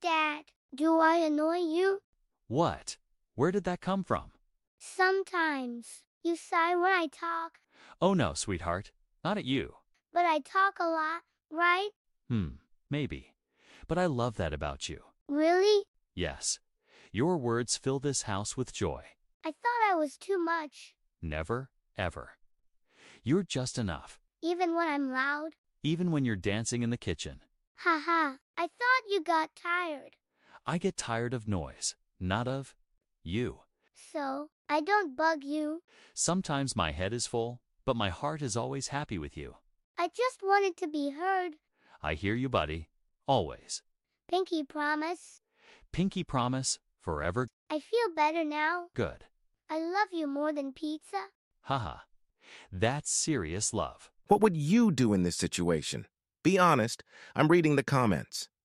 Dad, do I annoy you? What? Where did that come from? Sometimes. You sigh when I talk. Oh no, sweetheart. Not at you. But I talk a lot, right? Maybe. But I love that about you. Really? Yes. Your words fill this house with joy. I thought I was too much. Never, ever. You're just enough. Even when I'm loud? Even when you're dancing in the kitchen. Haha, I thought you got tired. I get tired of noise, not of you. So, I don't bug you. Sometimes my head is full, but my heart is always happy with you. I just wanted to be heard. I hear you, buddy. Always. Pinky promise. Pinky promise, forever. I feel better now. Good. I love you more than pizza. Haha. That's serious love. What would you do in this situation? Be honest. I'm reading the comments.